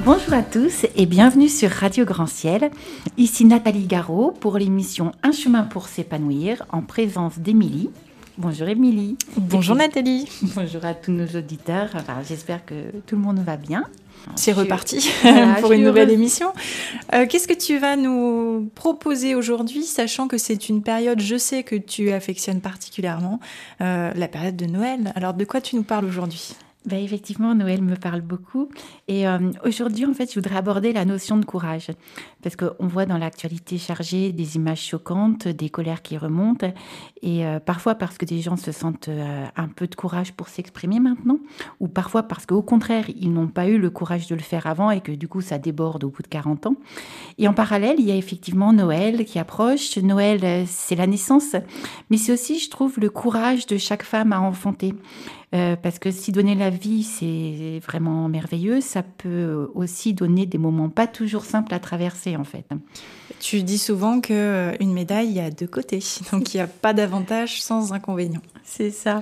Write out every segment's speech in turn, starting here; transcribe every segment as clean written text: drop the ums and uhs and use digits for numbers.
Bonjour à tous et bienvenue sur Radio Grand Ciel. Ici Nathalie Garot pour l'émission Un chemin pour s'épanouir en présence d'Émilie. Bonjour Émilie. Bonjour Nathalie. Bonjour à tous nos auditeurs. Enfin, j'espère que tout le monde va bien. C'est reparti pour une nouvelle émission. Qu'est-ce que tu vas nous proposer aujourd'hui, sachant que c'est une période, je sais que tu affectionnes particulièrement, la période de Noël. Alors de quoi tu nous parles aujourd'hui ? Effectivement, Noël me parle beaucoup. Et aujourd'hui, en fait, je voudrais aborder la notion de courage. Parce qu'on voit dans l'actualité chargée des images choquantes, des colères qui remontent. Et parfois parce que des gens se sentent un peu de courage pour s'exprimer maintenant. Ou parfois parce qu'au contraire, ils n'ont pas eu le courage de le faire avant et que du coup, ça déborde au bout de 40 ans. Et en parallèle, il y a effectivement Noël qui approche. Noël, c'est la naissance. Mais c'est aussi, je trouve, le courage de chaque femme à enfanter. Parce que si donner la vie, c'est vraiment merveilleux, ça peut aussi donner des moments pas toujours simples à traverser, en fait. Tu dis souvent qu'une médaille, il y a deux côtés, donc il n'y a pas d'avantage sans inconvénient. C'est ça.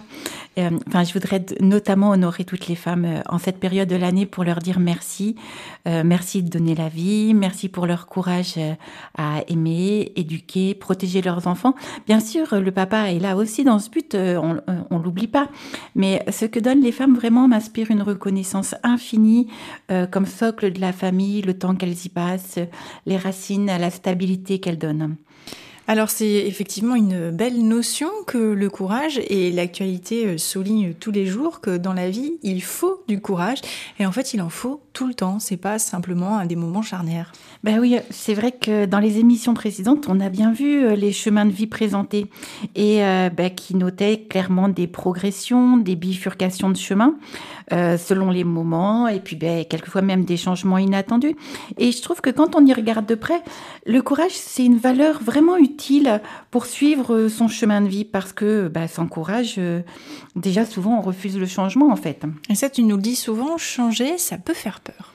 Je voudrais notamment honorer toutes les femmes en cette période de l'année pour leur dire merci. Merci de donner la vie, merci pour leur courage à aimer, éduquer, protéger leurs enfants. Bien sûr, le papa est là aussi dans ce but, on l'oublie pas. Mais ce que donnent les femmes vraiment m'inspire une reconnaissance infinie comme socle de la famille, le temps qu'elles y passent, les racines, la stabilité qu'elles donnent. Alors c'est effectivement une belle notion que le courage, et l'actualité souligne tous les jours que dans la vie, il faut du courage, et en fait il en faut tout le temps, c'est pas simplement à des moments charnières. Oui, c'est vrai que dans les émissions précédentes, on a bien vu les chemins de vie présentés et qui notaient clairement des progressions, des bifurcations de chemin selon les moments et puis quelquefois même des changements inattendus. Et je trouve que quand on y regarde de près, le courage, c'est une valeur vraiment utile pour suivre son chemin de vie parce que sans courage, déjà souvent on refuse le changement en fait. Et ça, tu nous le dis souvent, changer, ça peut faire peur.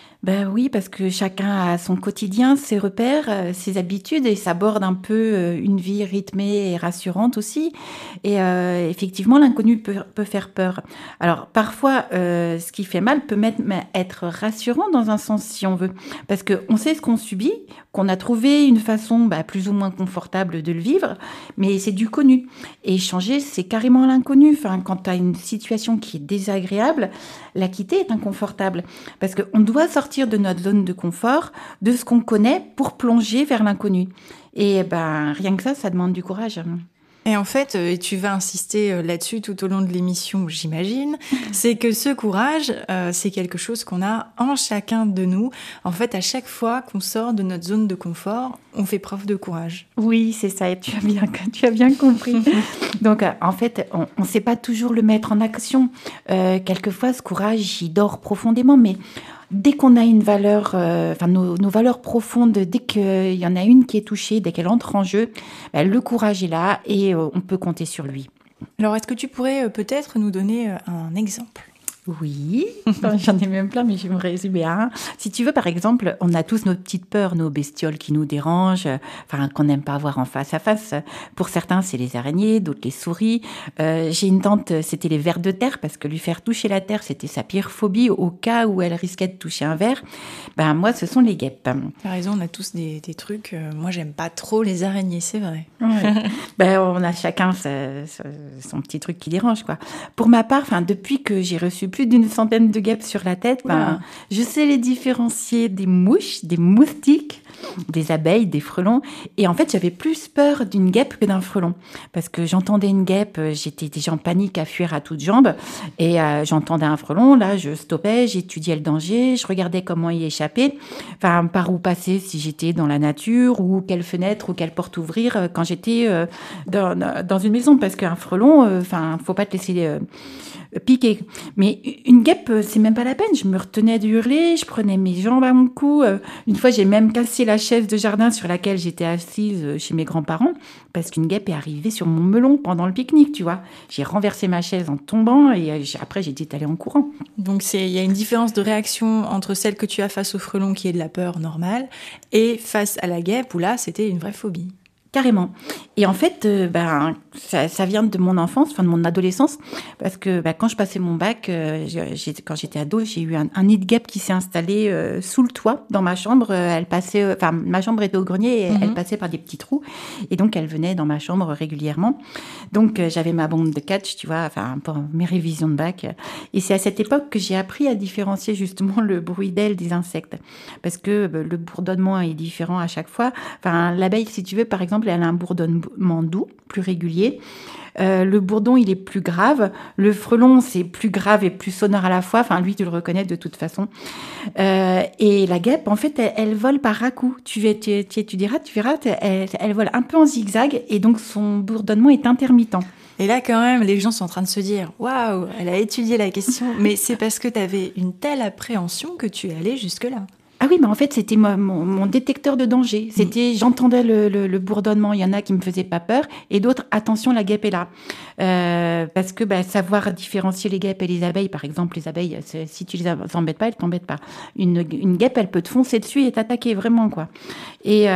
Oui, parce que chacun a son quotidien, ses repères, ses habitudes et ça borde un peu une vie rythmée et rassurante aussi. Et effectivement, l'inconnu peut faire peur. Alors parfois, ce qui fait mal peut même être rassurant dans un sens si on veut. Parce qu'on sait ce qu'on subit, qu'on a trouvé une façon plus ou moins confortable de le vivre, mais c'est du connu. Et changer, c'est carrément l'inconnu. Enfin, quand tu as une situation qui est désagréable, la quitter est inconfortable. Parce qu'on doit sortir de notre zone de confort, de ce qu'on connaît, pour plonger vers l'inconnu. Et rien que ça demande du courage. Et en fait, et tu vas insister là-dessus tout au long de l'émission, j'imagine, c'est que ce courage, c'est quelque chose qu'on a en chacun de nous. En fait, à chaque fois qu'on sort de notre zone de confort, on fait preuve de courage. Oui, c'est ça, et tu as bien compris. Donc, en fait, on ne sait pas toujours le mettre en action. Quelquefois, ce courage, il dort profondément, mais dès qu'on a une valeur, nos valeurs profondes, dès qu'il y en a une qui est touchée, dès qu'elle entre en jeu, le courage est là et on peut compter sur lui. Alors, est-ce que tu pourrais peut-être nous donner un exemple ? Oui, j'en ai même plein, mais je vais me résumer à un. Si tu veux, par exemple, on a tous nos petites peurs, nos bestioles qui nous dérangent, qu'on n'aime pas voir en face à face. Pour certains, c'est les araignées, d'autres les souris. J'ai une tante, c'était les vers de terre, parce que lui faire toucher la terre, c'était sa pire phobie au cas où elle risquait de toucher un ver. Moi, ce sont les guêpes. T'as raison, on a tous des trucs. Moi, j'aime pas trop les araignées, c'est vrai. Ouais. On a chacun son petit truc qui dérange, quoi. Pour ma part, depuis que j'ai reçu plus d'une centaine de guêpes sur la tête, je sais les différencier des mouches, des moustiques, des abeilles, des frelons. Et en fait, j'avais plus peur d'une guêpe que d'un frelon. Parce que j'entendais une guêpe, j'étais déjà en panique à fuir à toutes jambes. Et j'entendais un frelon, là, je stoppais, j'étudiais le danger, je regardais comment y échapper. Par où passer si j'étais dans la nature, ou quelle fenêtre ou quelle porte ouvrir quand j'étais dans une maison. Parce qu'un frelon, faut pas te laisser piquer. Mais une guêpe, c'est même pas la peine. Je me retenais de hurler, je prenais mes jambes à mon cou. Une fois, j'ai même cassé la chaise de jardin sur laquelle j'étais assise chez mes grands-parents parce qu'une guêpe est arrivée sur mon melon pendant le pique-nique, tu vois. J'ai renversé ma chaise en tombant et après, j'ai dit d'aller en courant. Donc, il y a une différence de réaction entre celle que tu as face au frelon qui est de la peur normale et face à la guêpe où là, c'était une vraie phobie. carrément. Et en fait, ça vient de mon enfance, enfin de mon adolescence, parce que quand je passais mon bac, quand j'étais ado, j'ai eu un nid de guêpe qui s'est installé sous le toit dans ma chambre. Ma chambre était au grenier et elle passait par des petits trous, et donc elle venait dans ma chambre régulièrement. Donc j'avais ma bombe de catch, tu vois, pour mes révisions de bac. Et c'est à cette époque que j'ai appris à différencier justement le bruit d'aile des insectes, parce que le bourdonnement est différent à chaque fois. Enfin, l'abeille, si tu veux, par exemple, elle a un bourdonnement doux, plus régulier. Le bourdon, il est plus grave. Le frelon, c'est plus grave et plus sonore à la fois. Enfin, lui, tu le reconnais de toute façon. Et la guêpe, en fait, elle vole par à-coups. Tu verras, elle vole un peu en zigzag et donc son bourdonnement est intermittent. Et là, quand même, les gens sont en train de se dire « Waouh, elle a étudié la question !» Mais c'est parce que tu avais une telle appréhension que tu es allée jusque-là. Ah oui, mais en fait, c'était mon détecteur de danger. J'entendais le bourdonnement. Il y en a qui me faisaient pas peur, et d'autres, attention, la guêpe est là. Parce que savoir différencier les guêpes et les abeilles, par exemple, les abeilles, si tu les embêtes pas, elles t'embêtent pas. Une guêpe, elle peut te foncer dessus et t'attaquer vraiment, quoi. Et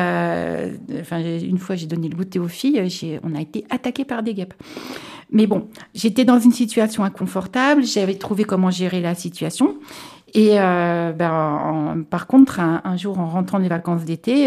une fois, j'ai donné le goûter aux filles, on a été attaqués par des guêpes. Mais bon, j'étais dans une situation inconfortable. J'avais trouvé comment gérer la situation. Et par contre, un jour, en rentrant des vacances d'été,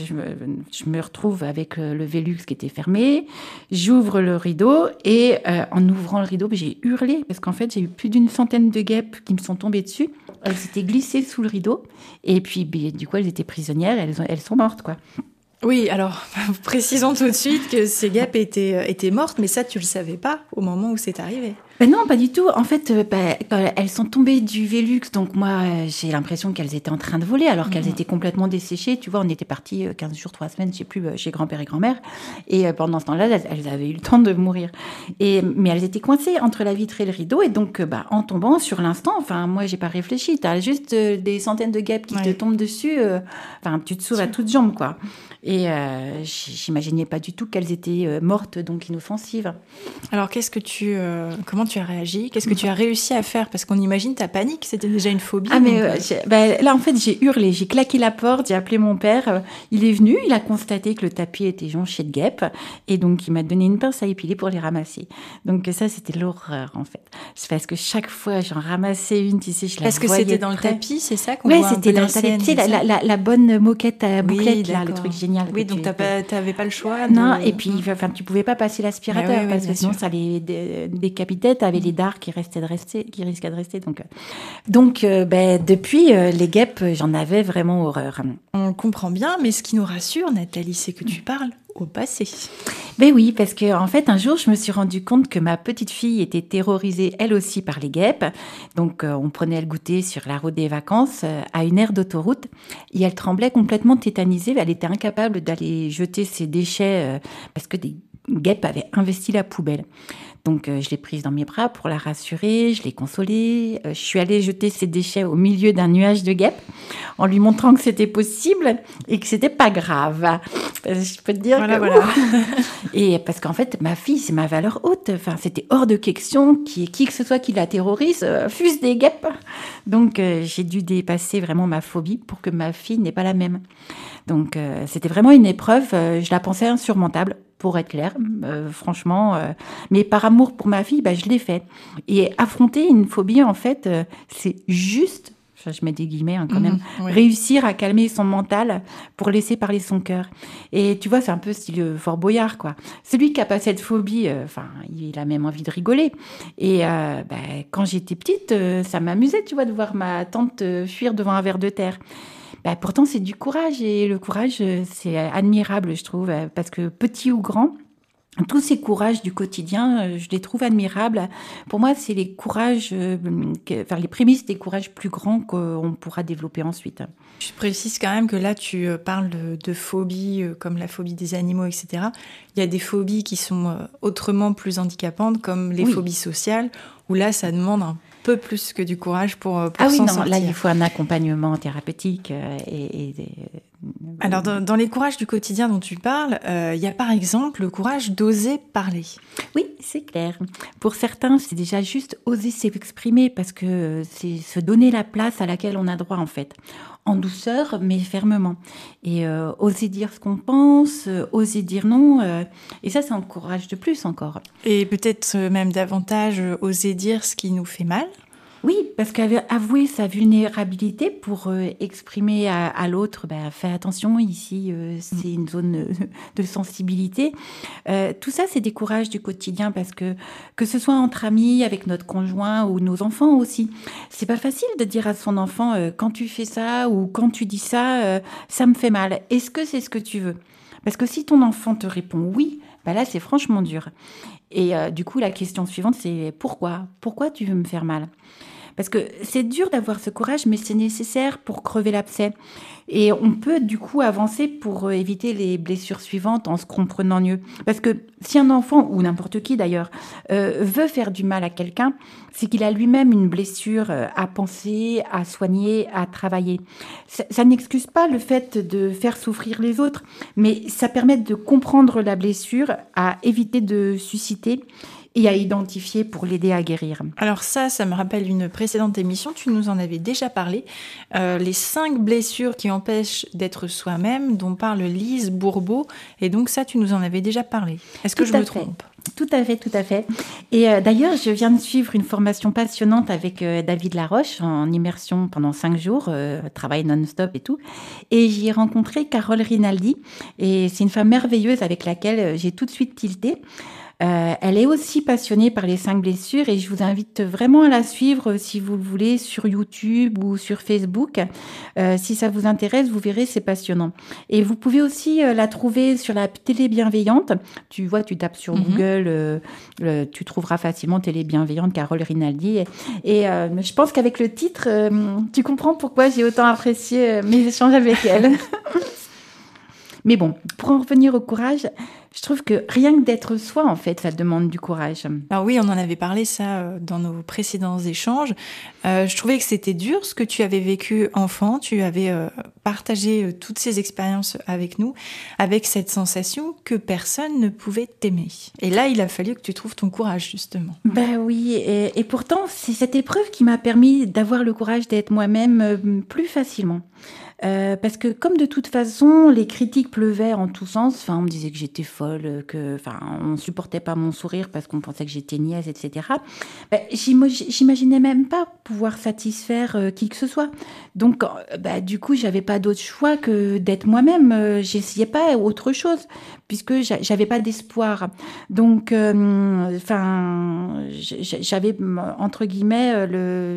je me retrouve avec le Velux qui était fermé. J'ouvre le rideau et en ouvrant le rideau, j'ai hurlé parce qu'en fait, j'ai eu plus d'une centaine de guêpes qui me sont tombées dessus. Elles s'étaient glissées sous le rideau et puis du coup, elles étaient prisonnières. Elles sont mortes, quoi. Oui, alors précisons tout de suite que ces guêpes étaient mortes, mais ça, tu le savais pas au moment où c'est arrivé. Non, pas du tout. En fait, elles sont tombées du Velux, donc moi, j'ai l'impression qu'elles étaient en train de voler, alors qu'elles étaient complètement desséchées. Tu vois, on était partis 15 jours, 3 semaines, je sais plus, chez grand-père et grand-mère. Et pendant ce temps-là, elles avaient eu le temps de mourir. Mais elles étaient coincées entre la vitre et le rideau. Et donc, en tombant sur l'instant, moi, j'ai pas réfléchi. T'as juste des centaines de guêpes qui te tombent dessus. Tu te sauves à toutes jambes, quoi. Et j'imaginais pas du tout qu'elles étaient mortes, donc inoffensives. Alors, comment tu as réagi? Qu'est-ce que tu as réussi à faire? Parce qu'on imagine ta panique, c'était déjà une phobie. Ah, mais là, en fait, j'ai hurlé, j'ai claqué la porte, j'ai appelé mon père. Il est venu, il a constaté que le tapis était jonché de guêpes. Et donc, il m'a donné une pince à épiler pour les ramasser. Donc, ça, c'était l'horreur, en fait. C'est parce que chaque fois, j'en ramassais une, tu sais, je la voyais. Parce que c'était dans le tapis, c'est ça qu'on voit? Ouais, c'était dans le tapis. Tu sais, la bonne moquette à bouclette, là, le truc génial. Oui, donc t'avais pas le choix. Non, et puis, tu pouvais pas passer l'aspirateur parce que sinon, ça les décapitait. T'avais les dards qui risquaient de rester. Donc, depuis, les guêpes, j'en avais vraiment horreur. On comprend bien, mais ce qui nous rassure, Nathalie, c'est que tu parles au passé. Ben oui, parce que en fait, un jour, je me suis rendu compte que ma petite fille était terrorisée, elle aussi, par les guêpes. Donc, on prenait le goûter sur la route des vacances, à une aire d'autoroute, et elle tremblait complètement tétanisée. Elle était incapable d'aller jeter ses déchets parce que des guêpes avaient investi la poubelle. Donc, je l'ai prise dans mes bras pour la rassurer, je l'ai consolée. Je suis allée jeter ses déchets au milieu d'un nuage de guêpes en lui montrant que c'était possible et que c'était pas grave. Je peux te dire voilà. Et parce qu'en fait, ma fille, c'est ma valeur haute. Enfin, c'était hors de question qui que ce soit qui la terrorise, fût-ce des guêpes. Donc, j'ai dû dépasser vraiment ma phobie pour que ma fille n'ait pas la même. Donc, c'était vraiment une épreuve. Je la pensais insurmontable. Pour être clair, franchement, mais par amour pour ma fille, je l'ai fait. Et affronter une phobie, en fait, c'est juste, je mets des guillemets quand même, réussir à calmer son mental pour laisser parler son cœur. Et tu vois, c'est un peu style Fort Boyard, quoi. Celui qui a pas cette phobie, il a même envie de rigoler. Et quand j'étais petite, ça m'amusait, tu vois, de voir ma tante fuir devant un ver de terre. Pourtant, c'est du courage et le courage, c'est admirable, je trouve, parce que petit ou grand, tous ces courages du quotidien, je les trouve admirables. Pour moi, c'est les courages, les prémices des courages plus grands qu'on pourra développer ensuite. Je précise quand même que là, tu parles de phobies comme la phobie des animaux, etc. Il y a des phobies qui sont autrement plus handicapantes, comme les phobies sociales, où là, ça demande un peu plus que du courage pour s'en sortir. Là, il faut un accompagnement thérapeutique Alors, dans les courages du quotidien dont tu parles, il y a par exemple le courage d'oser parler. Oui, c'est clair. Pour certains, c'est déjà juste oser s'exprimer parce que c'est se donner la place à laquelle on a droit, en fait. En douceur, mais fermement. Et oser dire ce qu'on pense, oser dire non. Et ça, c'est un courage de plus encore. Et peut-être même davantage oser dire ce qui nous fait mal. Oui, parce qu'avouer sa vulnérabilité pour exprimer à l'autre, fais attention, ici, c'est une zone de sensibilité. Tout ça, c'est des courages du quotidien parce que ce soit entre amis, avec notre conjoint ou nos enfants aussi, c'est pas facile de dire à son enfant, quand tu fais ça ou quand tu dis ça, ça me fait mal. Est-ce que c'est ce que tu veux? Parce que si ton enfant te répond oui, là, c'est franchement dur. Et du coup, la question suivante, c'est pourquoi? Pourquoi tu veux me faire mal? Parce que c'est dur d'avoir ce courage, mais c'est nécessaire pour crever l'abcès. Et on peut du coup avancer pour éviter les blessures suivantes en se comprenant mieux. Parce que si un enfant, ou n'importe qui d'ailleurs, veut faire du mal à quelqu'un, c'est qu'il a lui-même une blessure à penser, à soigner, à travailler. Ça n'excuse pas le fait de faire souffrir les autres, mais ça permet de comprendre la blessure, à éviter de susciter et à identifier pour l'aider à guérir. Alors ça me rappelle une précédente émission, tu nous en avais déjà parlé, les 5 blessures qui empêchent d'être soi-même, dont parle Lise Bourbeau, et donc ça, tu nous en avais déjà parlé. Est-ce que je me trompe ? Tout à fait. Et d'ailleurs, je viens de suivre une formation passionnante avec David Laroche en immersion pendant 5 jours, travail non-stop et tout. Et j'y ai rencontré Carole Rinaldi, et c'est une femme merveilleuse avec laquelle j'ai tout de suite tilté. Elle est aussi passionnée par les 5 blessures et je vous invite vraiment à la suivre si vous le voulez sur YouTube ou sur Facebook. Si ça vous intéresse, vous verrez, c'est passionnant. Et vous pouvez aussi la trouver sur la télé bienveillante. Tu vois, tu tapes sur Google, tu trouveras facilement télé bienveillante Carole Rinaldi. Et je pense qu'avec le titre, tu comprends pourquoi j'ai autant apprécié mes échanges avec elle. Mais bon, pour en revenir au courage, je trouve que rien que d'être soi, en fait, ça demande du courage. Alors oui, on en avait parlé ça dans nos précédents échanges. Je trouvais que c'était dur ce que tu avais vécu enfant. Tu avais partagé toutes ces expériences avec nous, avec cette sensation que personne ne pouvait t'aimer. Et là, il a fallu que tu trouves ton courage, justement. Oui, et pourtant, c'est cette épreuve qui m'a permis d'avoir le courage d'être moi-même plus facilement. Parce que comme de toute façon, les critiques pleuvaient en tous sens. Enfin, on me disait que j'étais folle, on supportait pas mon sourire parce qu'on pensait que j'étais niaise, etc. J'imaginais même pas pouvoir satisfaire qui que ce soit. Donc, du coup, j'avais pas d'autre choix que d'être moi-même. J'essayais pas autre chose puisque j'avais pas d'espoir. Donc, j'avais entre guillemets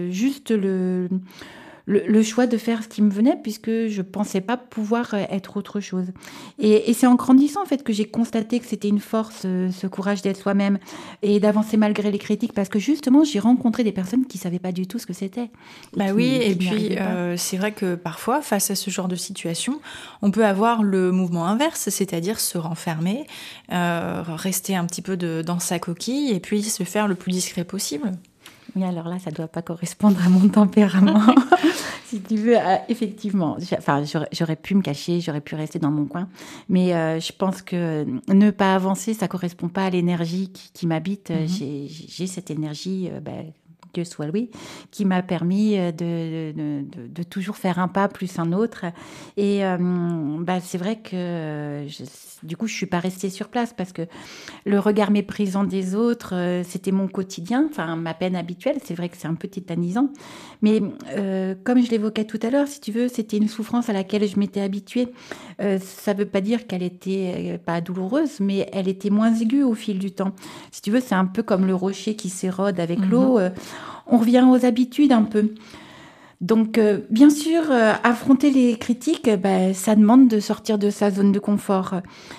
le choix de faire ce qui me venait puisque je pensais pas pouvoir être autre chose. Et c'est en grandissant en fait que j'ai constaté que c'était une force, ce courage d'être soi-même et d'avancer malgré les critiques parce que justement j'ai rencontré des personnes qui savaient pas du tout ce que c'était. Et puis c'est vrai que parfois face à ce genre de situation, on peut avoir le mouvement inverse, c'est-à-dire se renfermer, rester un petit peu dans sa coquille et puis se faire le plus discret possible. Oui, alors là, ça ne doit pas correspondre à mon tempérament. Si tu veux, effectivement. J'aurais pu me cacher, j'aurais pu rester dans mon coin. Mais je pense que ne pas avancer, ça ne correspond pas à l'énergie qui m'habite. J'ai cette énergie... Dieu soit loué, qui m'a permis de toujours faire un pas plus un autre. Et c'est vrai que du coup, je suis pas restée sur place parce que le regard méprisant des autres, c'était mon quotidien, ma peine habituelle. C'est vrai que c'est un peu tétanisant. Mais comme je l'évoquais tout à l'heure, si tu veux, c'était une souffrance à laquelle je m'étais habituée. Ça veut pas dire qu'elle était pas douloureuse, mais elle était moins aiguë au fil du temps. Si tu veux, c'est un peu comme le rocher qui s'érode avec l'eau. On revient aux habitudes un peu. Donc, bien sûr, affronter les critiques, ça demande de sortir de sa zone de confort.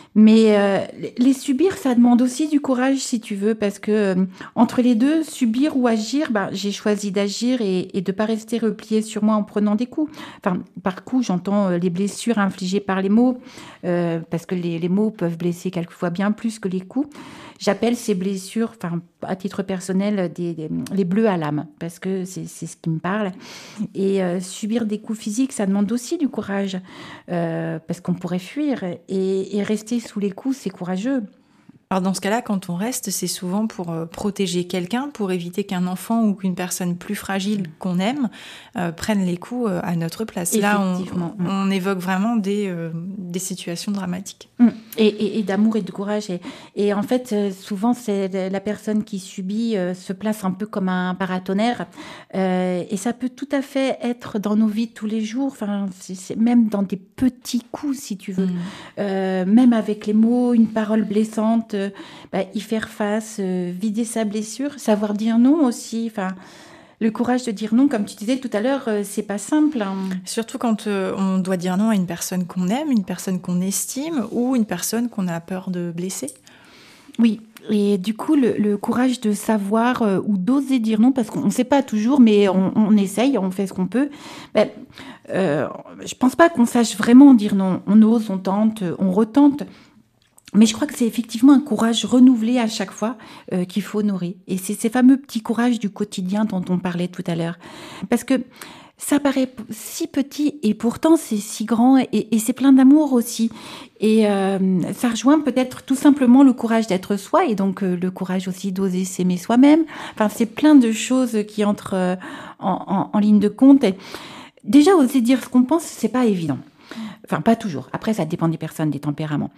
Mais les subir, ça demande aussi du courage, si tu veux, parce que entre les deux, subir ou agir, j'ai choisi d'agir et de pas rester repliée sur moi en prenant des coups. Enfin, par coups, j'entends les blessures infligées par les mots, parce que les mots peuvent blesser quelquefois bien plus que les coups. J'appelle ces blessures, enfin, à titre personnel, les bleus à l'âme, parce que c'est ce qui me parle. Et subir des coups physiques, ça demande aussi du courage, parce qu'on pourrait fuir. Et rester sous les coups, c'est courageux. Alors dans ce cas-là, quand on reste, c'est souvent pour protéger quelqu'un, pour éviter qu'un enfant ou qu'une personne plus fragile qu'on aime prenne les coups à notre place. Là, on évoque vraiment des situations dramatiques. Et d'amour et de courage. Et en fait, souvent, c'est la personne qui subit se place un peu comme un paratonnerre. Et ça peut tout à fait être dans nos vies de tous les jours. Enfin, c'est même dans des petits coups, si tu veux. Même avec les mots, une parole blessante, y faire face, vider sa blessure, savoir dire non aussi. Enfin, le courage de dire non, comme tu disais tout à l'heure, c'est pas simple. Hein. Surtout quand on doit dire non à une personne qu'on aime, une personne qu'on estime ou une personne qu'on a peur de blesser. Oui, et du coup, le courage de savoir ou d'oser dire non, parce qu'on ne sait pas toujours, mais on essaye, on fait ce qu'on peut. Je pense pas qu'on sache vraiment dire non. On ose, on tente, on retente. Mais je crois que c'est effectivement un courage renouvelé à chaque fois qu'il faut honorer. Et c'est ces fameux petits courages du quotidien dont on parlait tout à l'heure. Parce que ça paraît si petit et pourtant c'est si grand et c'est plein d'amour aussi. Et ça rejoint peut-être tout simplement le courage d'être soi et donc le courage aussi d'oser s'aimer soi-même. Enfin, c'est plein de choses qui entrent en ligne de compte. Et déjà, oser dire ce qu'on pense, c'est pas évident. Enfin, pas toujours. Après, ça dépend des personnes, des tempéraments.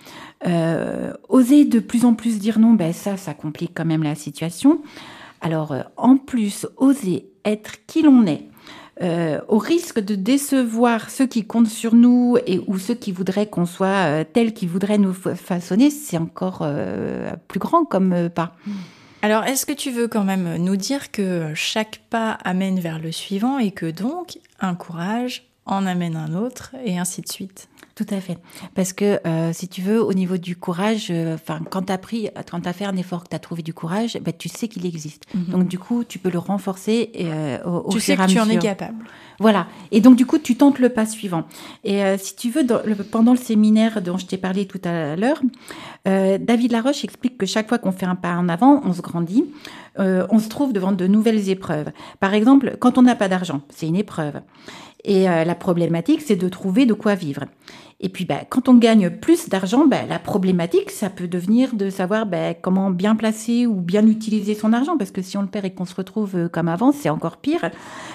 Oser de plus en plus dire non, ça complique quand même la situation. Alors, en plus, oser être qui l'on est, au risque de décevoir ceux qui comptent sur nous ou ceux qui voudraient qu'on soit tels qu'ils voudraient nous façonner, c'est encore plus grand comme pas. Alors, est-ce que tu veux quand même nous dire que chaque pas amène vers le suivant et que donc, un courage en amène un autre et ainsi de suite? Tout à fait. Parce que, si tu veux, au niveau du courage, quand tu as fait un effort, que tu as trouvé du courage, tu sais qu'il existe. Donc, du coup, tu peux le renforcer au tu sais fur et à que tu mesure. en es capable. Voilà. Et donc, du coup, tu tentes le pas suivant. Et si tu veux, pendant le séminaire dont je t'ai parlé tout à l'heure, David Laroche explique que chaque fois qu'on fait un pas en avant, on se grandit, on se trouve devant de nouvelles épreuves. Par exemple, quand on n'a pas d'argent, c'est une épreuve. Et la problématique, c'est de trouver de quoi vivre. Et puis, quand on gagne plus d'argent, la problématique, ça peut devenir de savoir comment bien placer ou bien utiliser son argent. Parce que si on le perd et qu'on se retrouve comme avant, c'est encore pire.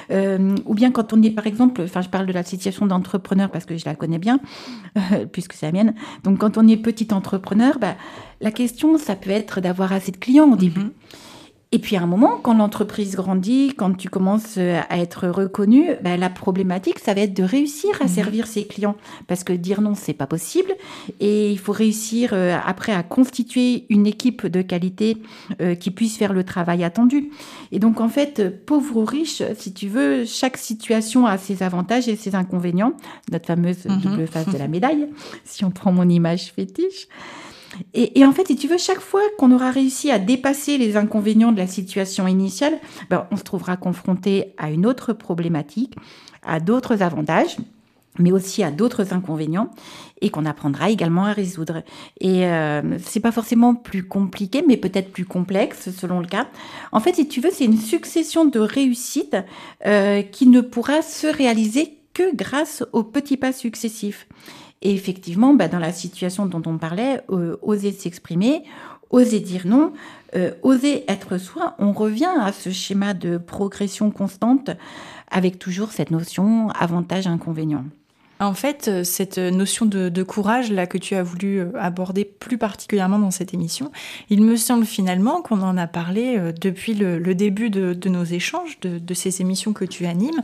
Ou bien quand on est, par exemple, je parle de la situation d'entrepreneur parce que je la connais bien, puisque c'est la mienne. Donc, quand on est petit entrepreneur, la question, ça peut être d'avoir assez de clients au début. Et puis à un moment, quand l'entreprise grandit, quand tu commences à être reconnu, la problématique, ça va être de réussir à servir ses clients. Parce que dire non, c'est pas possible. Et il faut réussir après à constituer une équipe de qualité qui puisse faire le travail attendu. Et donc en fait, pauvre ou riche, si tu veux, chaque situation a ses avantages et ses inconvénients. Notre fameuse double face de la médaille, si on prend mon image fétiche. Et en fait, si tu veux, chaque fois qu'on aura réussi à dépasser les inconvénients de la situation initiale, on se trouvera confronté à une autre problématique, à d'autres avantages, mais aussi à d'autres inconvénients, et qu'on apprendra également à résoudre. Et c'est pas forcément plus compliqué, mais peut-être plus complexe selon le cas. En fait, si tu veux, c'est une succession de réussites qui ne pourra se réaliser que grâce aux petits pas successifs. Et effectivement, dans la situation dont on parlait, oser s'exprimer, oser dire non, oser être soi, on revient à ce schéma de progression constante avec toujours cette notion avantage-inconvénient. En fait, cette notion de courage là que tu as voulu aborder plus particulièrement dans cette émission, il me semble finalement qu'on en a parlé depuis le début de nos échanges, de ces émissions que tu animes.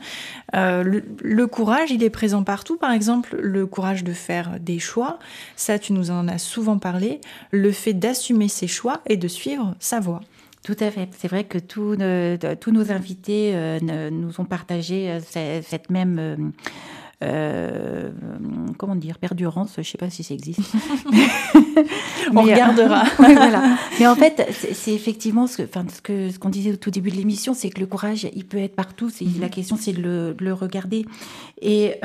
Le courage, il est présent partout. Par exemple, le courage de faire des choix, ça tu nous en as souvent parlé. Le fait d'assumer ses choix et de suivre sa voie. Tout à fait. C'est vrai que tous nos invités nous ont partagé cette même comment dire, perdurance, je sais pas si ça existe. On regardera. Voilà. Mais en fait, c'est effectivement ce qu'on disait au tout début de l'émission, c'est que le courage, il peut être partout. La question, c'est de le regarder. Et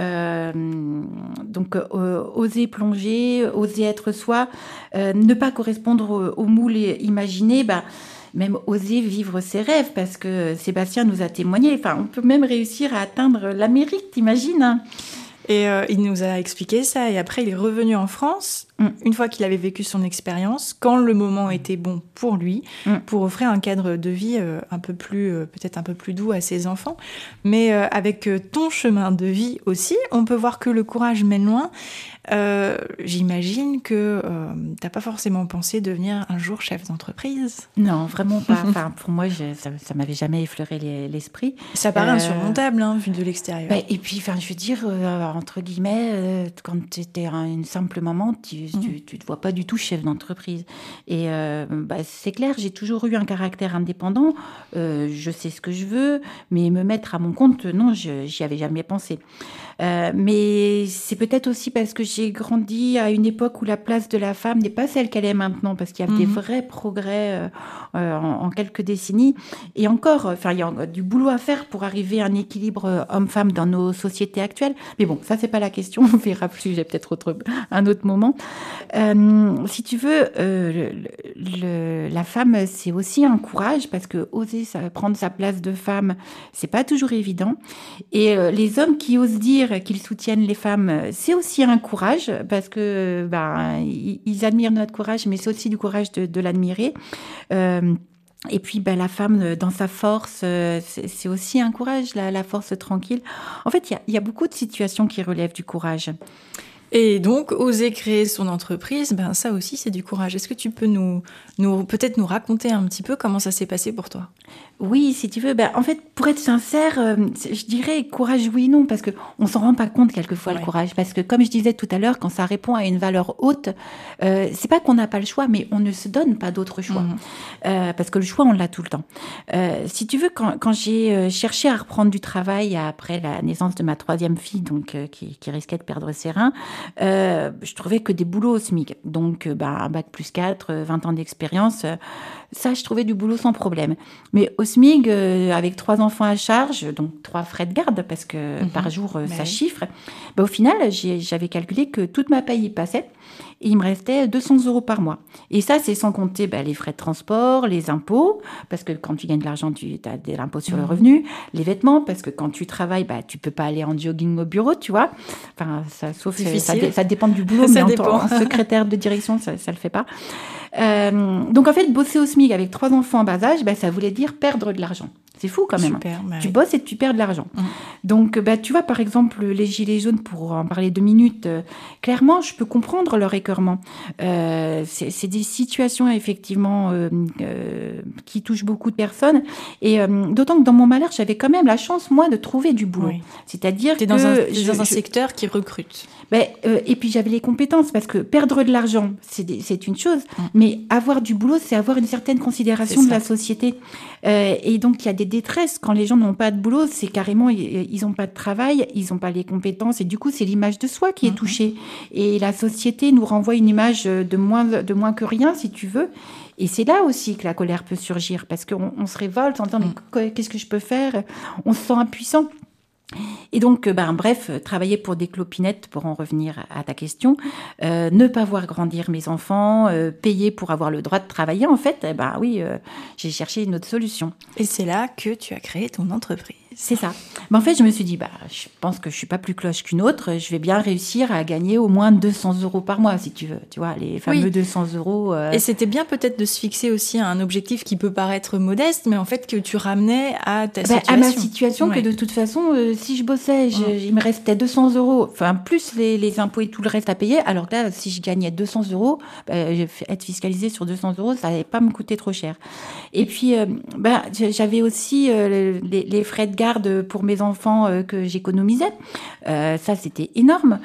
donc, oser plonger, oser être soi, ne pas correspondre au moule imaginé, même oser vivre ses rêves, parce que Sébastien nous a témoigné. Enfin, on peut même réussir à atteindre l'Amérique, t'imagines, hein? Et il nous a expliqué ça. Et après, il est revenu en France, une fois qu'il avait vécu son expérience, quand le moment était bon pour lui, pour offrir un cadre de vie peut-être un peu plus doux à ses enfants. Mais avec ton chemin de vie aussi, on peut voir que le courage mène loin. J'imagine que t'as pas forcément pensé devenir un jour chef d'entreprise. Non, vraiment pas. Enfin, pour moi, ça m'avait jamais effleuré l'esprit. Ça paraît insurmontable, hein, vu de l'extérieur. Et puis, enfin, je veux dire, entre guillemets, quand tu étais une simple maman, tu te vois pas du tout chef d'entreprise. Et c'est clair, j'ai toujours eu un caractère indépendant. Je sais ce que je veux, mais me mettre à mon compte, non, j'y avais jamais pensé. Mais c'est peut-être aussi parce que j'ai grandi à une époque où la place de la femme n'est pas celle qu'elle est maintenant, parce qu'il y a des vrais progrès en quelques décennies. Et encore, il y a du boulot à faire pour arriver à un équilibre homme-femme dans nos sociétés actuelles. Mais bon, ça, c'est pas la question. On verra plus, j'ai peut-être un autre moment. Si tu veux, la femme, c'est aussi un courage, parce que oser prendre sa place de femme, c'est pas toujours évident. Et les hommes qui osent dire qu'ils soutiennent les femmes, c'est aussi un courage, parce que ils admirent notre courage, mais c'est aussi du courage de l'admirer. Et puis la femme dans sa force, c'est aussi un courage, la force tranquille. En fait, il y a beaucoup de situations qui relèvent du courage. Et donc, oser créer son entreprise, ça aussi, c'est du courage. Est-ce que tu peux peut-être nous raconter un petit peu comment ça s'est passé pour toi ? Oui, si tu veux. En fait, pour être sincère, je dirais courage, oui, non, parce que on s'en rend pas compte quelquefois, le courage. Parce que, comme je disais tout à l'heure, quand ça répond à une valeur haute, c'est pas qu'on n'a pas le choix, mais on ne se donne pas d'autre choix. Parce que le choix, on l'a tout le temps. Si tu veux, quand j'ai cherché à reprendre du travail après la naissance de ma 3e fille, donc qui risquait de perdre ses reins, je trouvais que des boulots au SMIC. Donc, un bac+4, 20 ans d'expérience, ça, je trouvais du boulot sans problème. Mais au SMIC, avec 3 enfants à charge, donc 3 frais de garde, parce que par jour, ça chiffre, au final, j'avais calculé que toute ma paye y passait. Et il me restait 200 € par mois. Et ça, c'est sans compter les frais de transport, les impôts, parce que quand tu gagnes de l'argent, tu as de l'impôt sur le revenu, les vêtements, parce que quand tu travailles, tu peux pas aller en jogging au bureau, tu vois. Enfin, sauf ça dépend du boulot, mais en secrétaire de direction, ça le fait pas. Donc en fait, bosser au SMIC avec 3 enfants en bas âge, ça voulait dire perdre de l'argent. C'est fou quand même. Super, tu bosses et tu perds de l'argent. Donc, tu vois, par exemple, les gilets jaunes, pour en parler 2 minutes, clairement, je peux comprendre leur écœurement. C'est des situations, effectivement, qui touchent beaucoup de personnes. Et d'autant que dans mon malheur, j'avais quand même la chance, moi, de trouver du boulot. Oui. C'est-à-dire que... T'es dans un secteur qui recrute. Et puis, j'avais les compétences, parce que perdre de l'argent, c'est une chose, mais avoir du boulot, c'est avoir une certaine considération de la société. Et donc, il y a des détresses. Quand les gens n'ont pas de boulot, c'est carrément, ils n'ont pas de travail, ils n'ont pas les compétences. Et du coup, c'est l'image de soi qui est touchée. Et la société nous renvoie une image de moins que rien, si tu veux. Et c'est là aussi que la colère peut surgir, parce qu'on se révolte en disant, mais qu'est-ce que je peux faire ? On se sent impuissant. Et donc, bref, travailler pour des clopinettes, pour en revenir à ta question, ne pas voir grandir mes enfants, payer pour avoir le droit de travailler, en fait, oui, j'ai cherché une autre solution. Et c'est là que tu as créé ton entreprise. C'est ça. En fait, je me suis dit, je pense que je suis pas plus cloche qu'une autre. Je vais bien réussir à gagner au moins 200 € par mois, si tu veux. Tu vois, les fameux 200 €. Et c'était bien peut-être de se fixer aussi un objectif qui peut paraître modeste, mais en fait que tu ramenais à ta situation. À ma situation, que de toute façon, si je bossais, il me restait 200 €, enfin plus les impôts et tout le reste à payer. Alors que là, si je gagnais 200 €, être fiscalisée sur 200 €, ça n'allait pas me coûter trop cher. Et puis, j'avais aussi les frais de garde garde pour mes enfants que j'économisais. Ça, c'était énorme.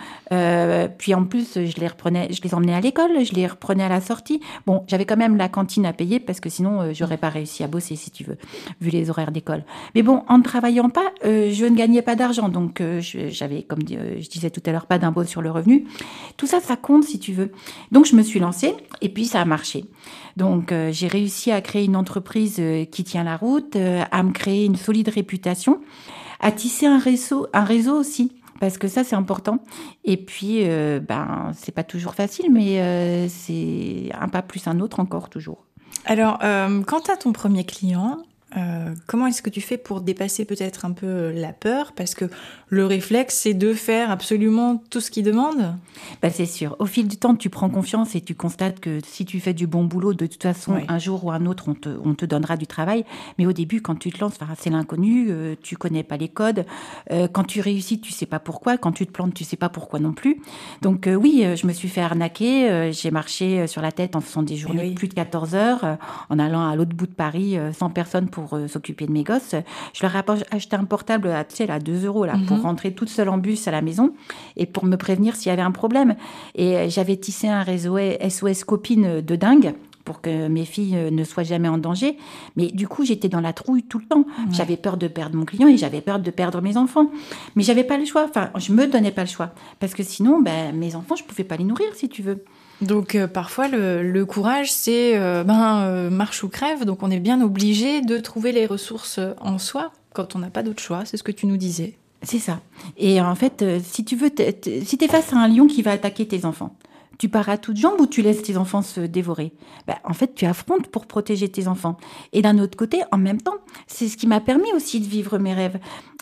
Puis en plus, je les emmenais à l'école, je les reprenais à la sortie. Bon, j'avais quand même la cantine à payer parce que sinon, j'aurais pas réussi à bosser, si tu veux, vu les horaires d'école. Mais bon, en ne travaillant pas, je ne gagnais pas d'argent. Donc, j'avais, comme je disais tout à l'heure, pas d'impôt sur le revenu. Tout ça, ça compte, si tu veux. Donc, je me suis lancée et puis ça a marché. Donc, j'ai réussi à créer une entreprise qui tient la route, à me créer une solide réputation, à tisser un réseau aussi. Parce que ça, c'est important. Et puis, c'est pas toujours facile, mais c'est un pas plus un autre encore, toujours. Alors, quand tu as ton premier client, comment est-ce que tu fais pour dépasser peut-être un peu la peur? Parce que le réflexe, c'est de faire absolument tout ce qu'il demande. C'est sûr. Au fil du temps, tu prends confiance et tu constates que si tu fais du bon boulot, de toute façon, un jour ou un autre, on te donnera du travail. Mais au début, quand tu te lances, c'est l'inconnu, tu connais pas les codes. Quand tu réussis, tu sais pas pourquoi. Quand tu te plantes, tu sais pas pourquoi non plus. Donc oui, je me suis fait arnaquer. J'ai marché sur la tête en faisant des journées de plus de 14 heures, en allant à l'autre bout de Paris, sans personne pour s'occuper de mes gosses. Je leur ai acheté un portable à 2 euros là, pour rentrer toute seule en bus à la maison et pour me prévenir s'il y avait un problème. Et j'avais tissé un réseau SOS copines de dingue pour que mes filles ne soient jamais en danger. Mais du coup, j'étais dans la trouille tout le temps. Ouais. J'avais peur de perdre mon client et j'avais peur de perdre mes enfants. Mais j'avais pas le choix. Enfin, je me donnais pas le choix. Parce que sinon, mes enfants, je pouvais pas les nourrir, si tu veux. Donc parfois le courage c'est marche ou crève, donc on est bien obligé de trouver les ressources en soi quand on n'a pas d'autre choix, c'est ce que tu nous disais. C'est ça. Et en fait, si tu veux, si t'es face à un lion qui va attaquer tes enfants, tu pars à toutes jambes ou tu laisses tes enfants se dévorer? En fait, tu affrontes pour protéger tes enfants. Et d'un autre côté, en même temps, c'est ce qui m'a permis aussi de vivre mes rêves.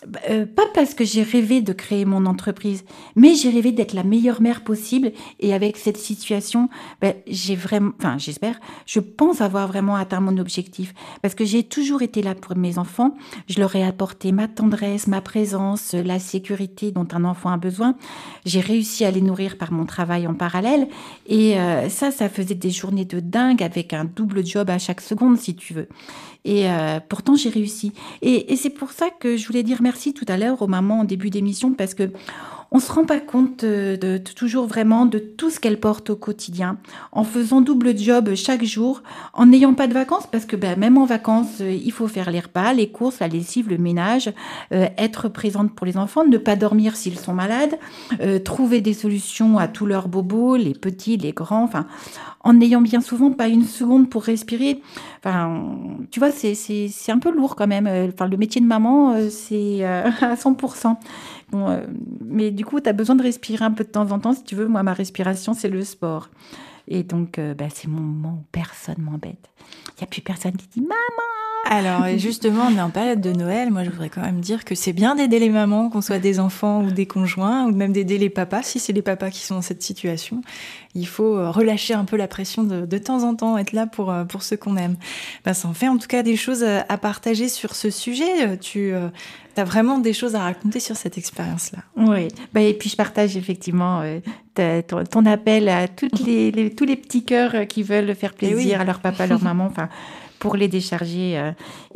Pas parce que j'ai rêvé de créer mon entreprise, mais j'ai rêvé d'être la meilleure mère possible. Et avec cette situation, j'espère, je pense avoir vraiment atteint mon objectif. Parce que j'ai toujours été là pour mes enfants. Je leur ai apporté ma tendresse, ma présence, la sécurité dont un enfant a besoin. J'ai réussi à les nourrir par mon travail en parallèle. Et ça faisait des journées de dingue avec un double job à chaque seconde, si tu veux. Et pourtant, j'ai réussi. Et c'est pour ça que je voulais dire merci tout à l'heure aux mamans en début d'émission, parce que on se rend pas compte de toujours vraiment de tout ce qu'elles portent au quotidien, en faisant double job chaque jour, en n'ayant pas de vacances, parce que même en vacances, il faut faire les repas, les courses, la lessive, le ménage, être présente pour les enfants, ne pas dormir s'ils sont malades, trouver des solutions à tous leurs bobos, les petits, les grands, en n'ayant bien souvent pas une seconde pour respirer. Tu vois, c'est un peu lourd quand même. Le métier de maman, c'est à 100%. Bon, mais du coup, tu as besoin de respirer un peu de temps en temps. Si tu veux, moi, ma respiration, c'est le sport. Et donc, c'est mon moment où personne m'embête. Il n'y a plus personne qui dit « Maman !» Alors, justement, on est en période de Noël. Moi, je voudrais quand même dire que c'est bien d'aider les mamans, qu'on soit des enfants ou des conjoints, ou même d'aider les papas, si c'est les papas qui sont dans cette situation. Il faut relâcher un peu la pression de temps en temps, être là pour ceux qu'on aime. Ça en fait en tout cas des choses à partager sur ce sujet. Tu as vraiment des choses à raconter sur cette expérience-là. Oui, et puis je partage effectivement ton appel à tous les petits cœurs qui veulent faire plaisir à leur papa, à leur maman, pour les décharger.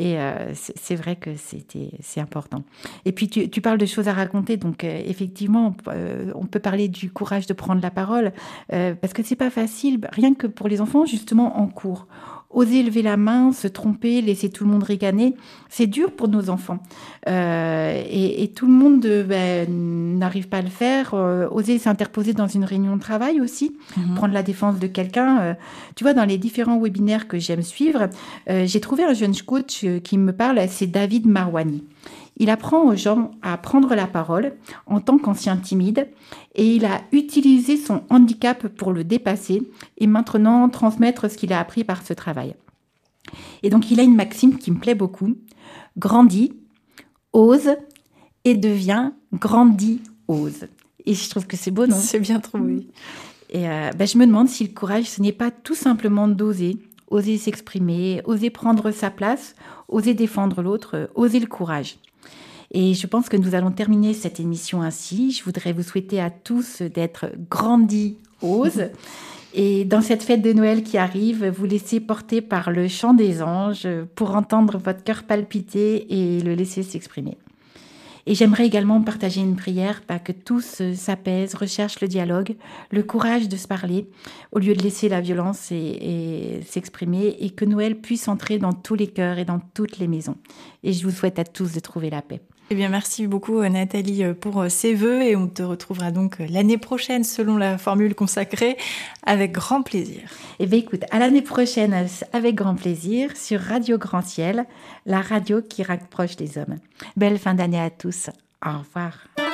C'est vrai que c'est important. Et puis, tu parles de choses à raconter. Donc, effectivement, on peut parler du courage de prendre la parole. Parce que c'est pas facile, rien que pour les enfants, justement, en cours. Oser lever la main, se tromper, laisser tout le monde ricaner, c'est dur pour nos enfants. Et tout le monde n'arrive pas à le faire. Oser s'interposer dans une réunion de travail aussi, prendre la défense de quelqu'un. Tu vois, dans les différents webinaires que j'aime suivre, j'ai trouvé un jeune coach qui me parle, c'est David Marouani. Il apprend aux gens à prendre la parole en tant qu'ancien timide et il a utilisé son handicap pour le dépasser et maintenant transmettre ce qu'il a appris par ce travail. Et donc, il a une maxime qui me plaît beaucoup. Grandis, ose et deviens grandiose. Et je trouve que c'est beau, non ? C'est bien trouvé. Et je me demande si le courage, ce n'est pas tout simplement d'oser, oser s'exprimer, oser prendre sa place, oser défendre l'autre, oser le courage. Et je pense que nous allons terminer cette émission ainsi. Je voudrais vous souhaiter à tous d'être grandioses. Et dans cette fête de Noël qui arrive, vous laissez porter par le chant des anges pour entendre votre cœur palpiter et le laisser s'exprimer. Et j'aimerais également partager une prière que tous s'apaisent, recherchent le dialogue, le courage de se parler, au lieu de laisser la violence et s'exprimer, et que Noël puisse entrer dans tous les cœurs et dans toutes les maisons. Et je vous souhaite à tous de trouver la paix. Eh bien, merci beaucoup Nathalie pour ces vœux et on te retrouvera donc l'année prochaine selon la formule consacrée avec grand plaisir. Eh bien écoute, à l'année prochaine avec grand plaisir sur Radio Grand Ciel, la radio qui rapproche les hommes. Belle fin d'année à tous. Au revoir.